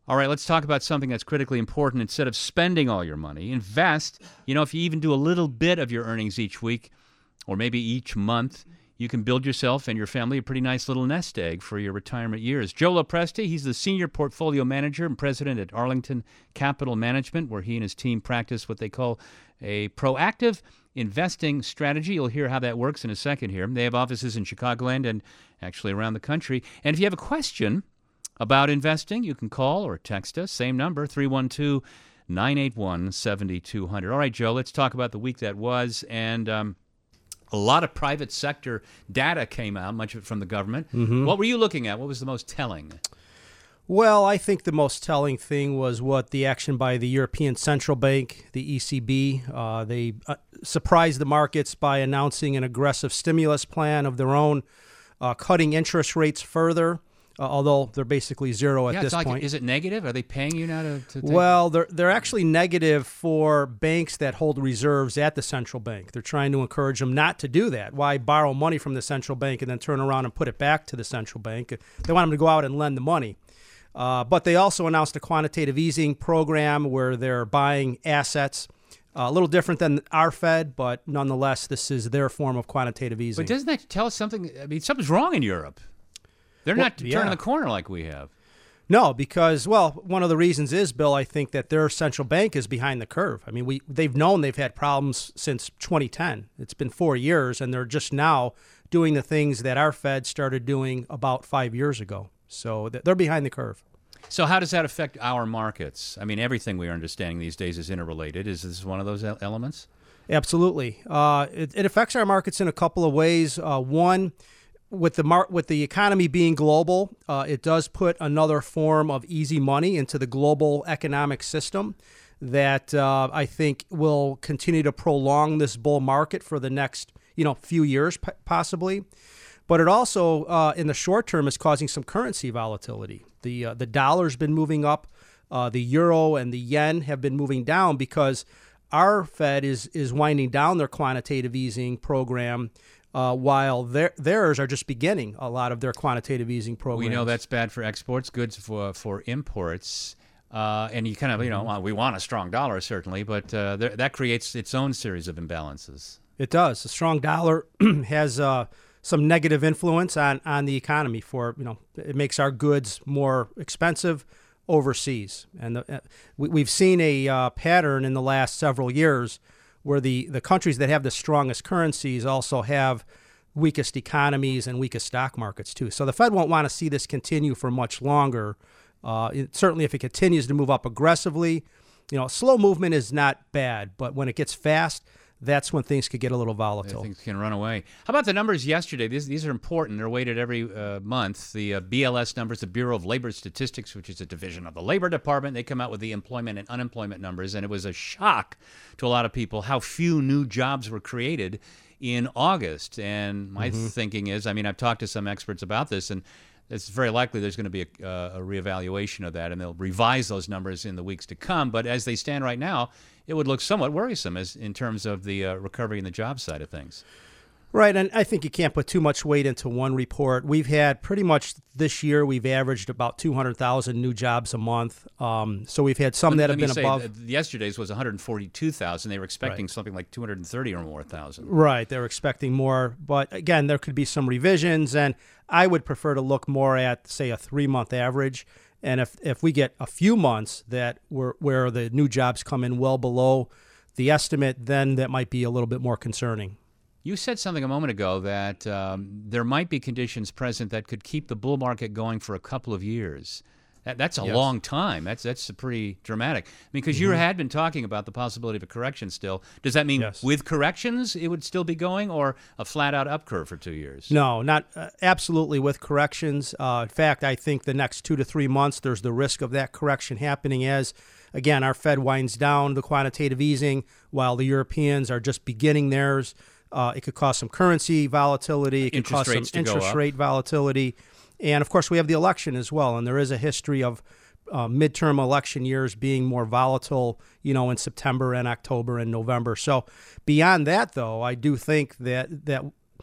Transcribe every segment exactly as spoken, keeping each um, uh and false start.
All right, let's talk about something that's critically important. Instead of spending all your money, invest. You know, if you even do a little bit of your earnings each week or maybe each month, you can build yourself and your family a pretty nice little nest egg for your retirement years. Joe Lopresti, he's the Senior Portfolio Manager and President at Arlington Capital Management, where he and his team practice what they call a proactive investing strategy. You'll hear how that works in a second here. They have offices in Chicagoland and actually around the country. And if you have a question about investing, you can call or text us. Same number, three one two, nine eight one, seven two zero zero. All right, Joe, let's talk about the week that was. And um, a lot of private sector data came out, much of it from the government. Mm-hmm. What were you looking at? What was the most telling? Well, I think the most telling thing was what the action by the European Central Bank, the E C B. Uh, they uh, surprised the markets by announcing an aggressive stimulus plan of their own, uh, cutting interest rates further. Uh, although they're basically zero at yeah, this like, point. Is it negative? Are they paying you now to, to take... Well, they're they're actually negative for banks that hold reserves at the central bank. They're trying to encourage them not to do that. Why borrow money from the central bank and then turn around and put it back to the central bank? They want them to go out and lend the money. Uh, but they also announced a quantitative easing program where they're buying assets. Uh, a little different than our Fed, but nonetheless, this is their form of quantitative easing. But doesn't that tell us something? I mean, something's wrong in Europe. They're well, not turning yeah. the corner like we have. No, because, well, one of the reasons is, Bill, I think that their central bank is behind the curve. I mean, we they've known they've had problems since twenty ten. It's been four years, and they're just now doing the things that our Fed started doing about five years ago. So they're behind the curve. So how does that affect our markets? I mean, everything we are understanding these days is interrelated. Is this one of those elements? Absolutely. Uh, it, it affects our markets in a couple of ways. Uh, one, With the mar- with the economy being global, uh, it does put another form of easy money into the global economic system that uh, I think will continue to prolong this bull market for the next you know few years p- possibly. But it also, uh, in the short term, is causing some currency volatility. The uh, the dollar's been moving up, uh, the euro and the yen have been moving down because our Fed is is winding down their quantitative easing program. Uh, while their, theirs are just beginning a lot of their quantitative easing programs. We know that's bad for exports, goods for for imports. Uh, and you kind of, you know, well, we want a strong dollar, certainly, but uh, th- that creates its own series of imbalances. It does. A strong dollar has uh, some negative influence on, on the economy for, you know, it makes our goods more expensive overseas. And the, uh, we, we've seen a uh, pattern in the last several years where the, the countries that have the strongest currencies also have weakest economies and weakest stock markets, too. So the Fed won't want to see this continue for much longer. Uh, it, certainly if it continues to move up aggressively, you know, slow movement is not bad, but when it gets fast, that's when things could get a little volatile. Things can run away. How about the numbers yesterday? These, these are important. They're weighted every uh, month. The uh, B L S numbers, the Bureau of Labor Statistics, which is a division of the Labor Department, they come out with the employment and unemployment numbers, and it was a shock to a lot of people how few new jobs were created in August. And my mm-hmm. thinking is, I mean, I've talked to some experts about this, and it's very likely there's going to be a, uh, a reevaluation of that, and they'll revise those numbers in the weeks to come. But as they stand right now, it would look somewhat worrisome as in terms of the uh, recovery in the job side of things. Right, and I think you can't put too much weight into one report. We've had pretty much this year, we've averaged about two hundred thousand new jobs a month. Um, so we've had some let, that have been say, above. Yesterday's was one hundred forty-two thousand. They were expecting right. something like two hundred thirty or more thousand. Right, they were expecting more. But again, there could be some revisions, and I would prefer to look more at, say, a three-month average. And if, if we get a few months that were, where the new jobs come in well below the estimate, then that might be a little bit more concerning. You said something a moment ago that um, there might be conditions present that could keep the bull market going for a couple of years. That, that's a yes. long time. That's that's pretty dramatic. I mean, because mm-hmm. you had been talking about the possibility of a correction still. Does that mean yes. with corrections it would still be going, or a flat-out up curve for two years? No, not uh, absolutely with corrections. Uh, in fact, I think the next two to three months there's the risk of that correction happening as, again, our Fed winds down the quantitative easing while the Europeans are just beginning theirs. Uh, it could cause some currency volatility. It could interest cause rates some to interest go up. rate volatility. And, of course, we have the election as well. And there is a history of uh, midterm election years being more volatile, you know, in September and October and November. So beyond that, though, I do think that that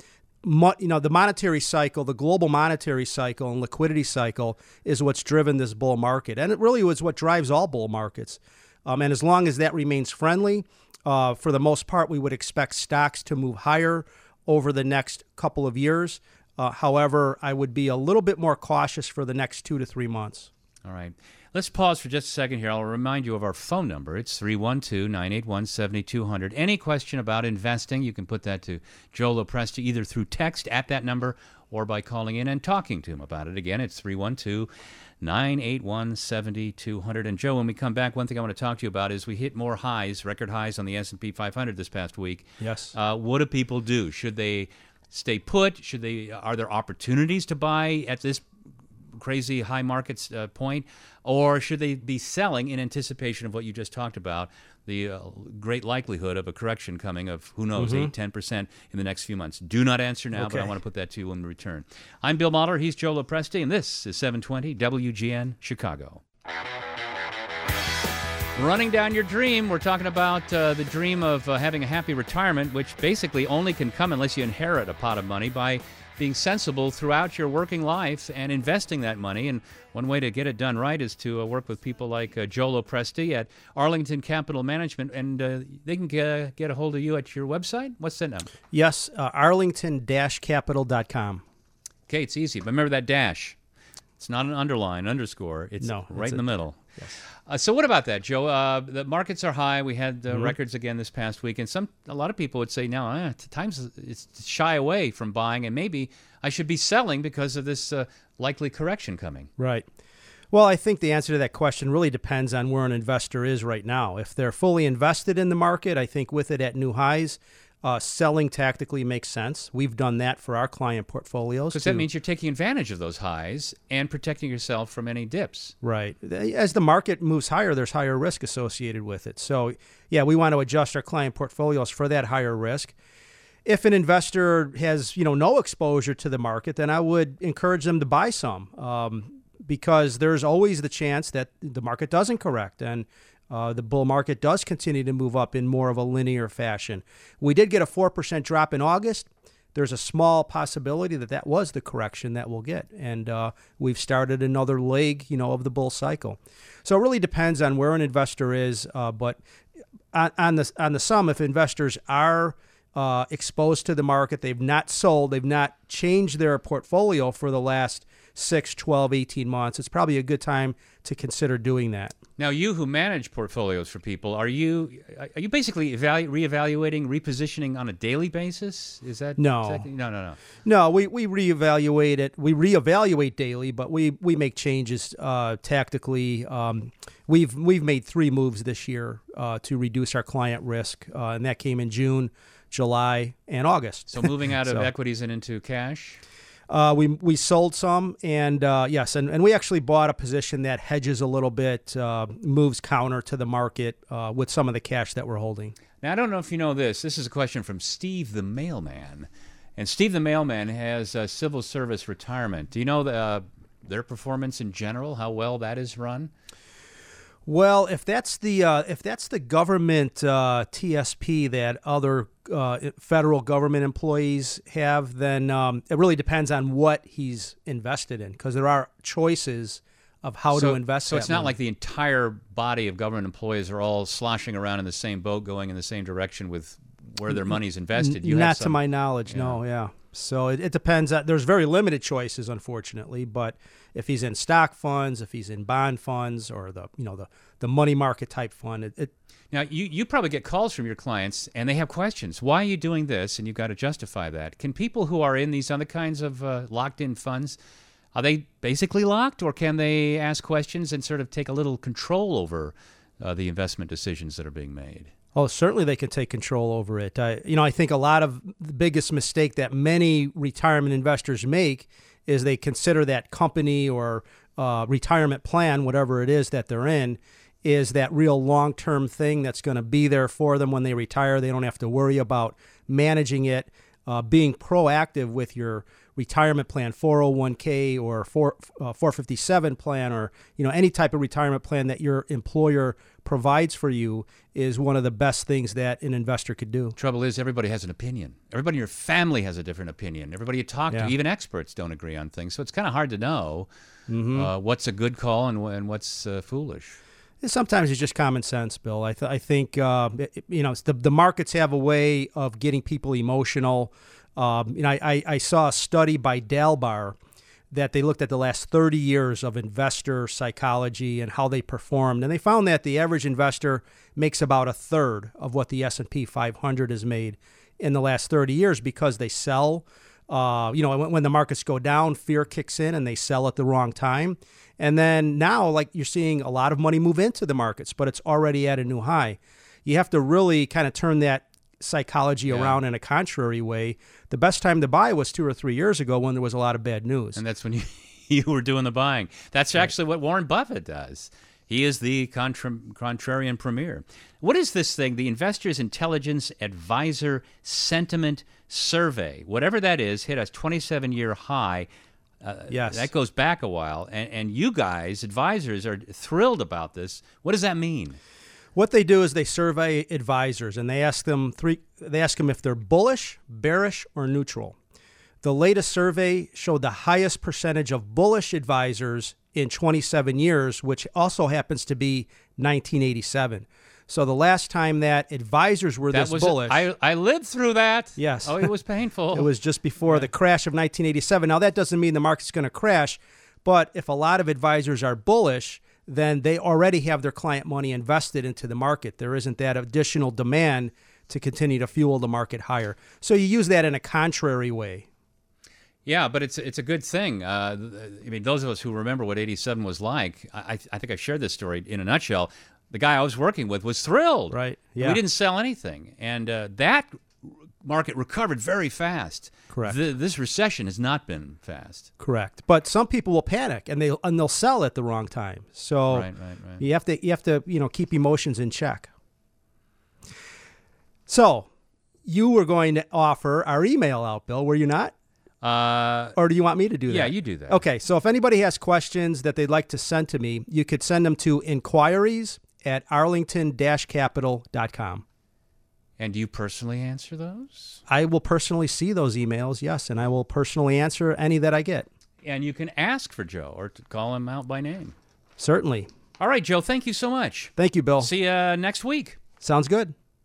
mo- you know, the monetary cycle, the global monetary cycle and liquidity cycle is what's driven this bull market. And it really was what drives all bull markets. Um, and as long as that remains friendly, uh, for the most part, we would expect stocks to move higher over the next couple of years. Uh, however, I would be a little bit more cautious for the next two to three months. All right. Let's pause for just a second here. I'll remind you of our phone number. It's three one two, nine eight one, seven two zero zero. Any question about investing, you can put that to Joe Lopresti either through text at that number or by calling in and talking to him about it. Again, it's three one two, nine eight one, seven two zero zero. And Joe, when we come back, one thing I want to talk to you about is we hit more highs, record highs on the S and P five hundred this past week. Yes. Uh, what do people do? Should they stay put? Should they? Are there opportunities to buy at this crazy high markets uh, point, or should they be selling in anticipation of what you just talked about, the uh, great likelihood of a correction coming of, who knows, Mm-hmm. eight, ten percent in the next few months? Do not answer now, Okay. but I want to put that to you when we return. I'm Bill Mahler, he's Joe Lopresti, and this is seven twenty W G N Chicago. Running down your dream, we're talking about uh, the dream of uh, having a happy retirement, which basically only can come unless you inherit a pot of money by being sensible throughout your working life and investing that money. And one way to get it done right is to uh, work with people like uh, Joe Lopresti at Arlington Capital Management, and uh, they can get, get a hold of you at your website. What's that number? Yes, uh, arlington dash capital dot com. Okay, it's easy. But remember that dash. It's not an underline, underscore. It's No, right it's in a- the middle. Yes. Uh, so what about that, Joe? Uh, the markets are high. We had uh, Mm-hmm. records again this past week, and some a lot of people would say now, eh, times it's to shy away from buying, and maybe I should be selling because of this uh, likely correction coming. Right. Well, I think the answer to that question really depends on where an investor is right now. If they're fully invested in the market, I think with it at new highs, uh, selling tactically makes sense. We've done that for our client portfolios. Because to- that means you're taking advantage of those highs and protecting yourself from any dips. Right. As the market moves higher, there's higher risk associated with it. So, yeah, we want to adjust our client portfolios for that higher risk. If an investor has, you know, no exposure to the market, then I would encourage them to buy some, um, because there's always the chance that the market doesn't correct and uh, the bull market does continue to move up in more of a linear fashion. We did get a four percent drop in August. There's a small possibility that that was the correction that we'll get. And uh, we've started another leg, you know, of the bull cycle. So it really depends on where an investor is. Uh, but on, on the on the sum, if investors are uh, exposed to the market, they've not sold, they've not changed their portfolio for the last six, twelve, eighteen months, it's probably a good time to consider doing that. Now, you who manage portfolios for people, are you are you basically evalu- reevaluating, repositioning on a daily basis? Is that No. exactly? No, no, no. No, we, we reevaluate it. We reevaluate daily, but we, we make changes uh, tactically. Um, we've we've made three moves this year uh, to reduce our client risk, uh, and that came in June, July, and August. So moving out of So- equities and into cash? Uh, we we sold some, and uh, yes, and, and we actually bought a position that hedges a little bit, uh, moves counter to the market uh, with some of the cash that we're holding. Now, I don't know if you know this. This is a question from Steve the Mailman. And Steve the Mailman has uh, civil service retirement. Do you know the, uh, their performance in general, how well that is run? Well, if that's the uh, if that's the government uh, T S P that other uh, federal government employees have, then um, it really depends on what he's invested in, because there are choices of how so, to invest. So that it's not money. like the entire body of government employees are all sloshing around in the same boat, going in the same direction with where their money's invested. You Not have to some, my knowledge, yeah. no, yeah. So it, it depends. Uh, there's very limited choices, unfortunately. But if he's in stock funds, if he's in bond funds, or the you know the, the money market type fund, it, it Now, you, you probably get calls from your clients, and they have questions. Why are you doing this? And you've got to justify that. Can people who are in these other kinds of uh, locked-in funds, are they basically locked, or can they ask questions and sort of take a little control over uh, the investment decisions that are being made? Oh, certainly they can take control over it. I, you know, I think a lot of the biggest mistake that many retirement investors make is they consider that company or uh, retirement plan, whatever it is that they're in, is that real long-term thing that's going to be there for them when they retire. They don't have to worry about managing it, uh, being proactive with your retirement plan, four oh one k or four, uh, four fifty-seven plan, or you know any type of retirement plan that your employer provides for you, is one of the best things that an investor could do. Trouble is, everybody has an opinion. Everybody in your family has a different opinion. Everybody you talk Yeah. to, even experts, don't agree on things. So it's kind of hard to know Mm-hmm. uh, what's a good call and, and what's uh, foolish. And sometimes it's just common sense, Bill. I, th- I think uh, it- you know it's the the markets have a way of getting people emotional. Um, you know, I, I, I saw a study by Dalbar that they looked at the last thirty years of investor psychology and how they performed, and they found that the average investor makes about a third of what the S and P five hundred has made in the last thirty years because they sell. Uh, you know, when, when the markets go down, fear kicks in and they sell at the wrong time. And then now, like you're seeing a lot of money move into the markets, but it's already at a new high. You have to really kind of turn that psychology Yeah. around in a contrary way. The best time to buy was two or three years ago when there was a lot of bad news. And that's when you, you were doing the buying. That's actually what Warren Buffett does. He is the contra- contrarian premier. What is this thing, the Investors Intelligence Advisor Sentiment Survey? Whatever that is, hit a twenty-seven year high. Uh, Yes. That goes back a while. And, and you guys, advisors, are thrilled about this. What does that mean? What they do is they survey advisors and they ask them three. They ask them if they're bullish, bearish, or neutral. The latest survey showed the highest percentage of bullish advisors in twenty-seven years, which also happens to be nineteen eighty-seven. So the last time that advisors were That this was bullish, I, I lived through that. Yes. Oh, it was painful. it was just before the crash of nineteen eighty-seven. Now, that doesn't mean the market's going to crash, but if a lot of advisors are bullish, then they already have their client money invested into the market. There isn't that additional demand to continue to fuel the market higher. So you use that in a contrary way. Yeah, but it's it's a good thing. Uh, I mean, those of us who remember what eighty-seven was like, I, I think I shared this story in a nutshell. The guy I was working with was thrilled. Right, yeah. We didn't sell anything. And uh, that market recovered very fast. Correct. The, this recession has not been fast. Correct. But some people will panic and they and they'll sell at the wrong time. So Right, right, right. you have to you have to, you know, keep emotions in check. So, you were going to offer our email out, Bill, were you not? Uh, Or do you want me to do that? yeah, you do that. Okay, so if anybody has questions that they'd like to send to me, you could send them to inquiries at arlington dash capital dot com. And do you personally answer those? I will personally see those emails, yes, and I will personally answer any that I get. And you can ask for Joe or to call him out by name. Certainly. All right, Joe, thank you so much. Thank you, Bill. See you next week. Sounds good.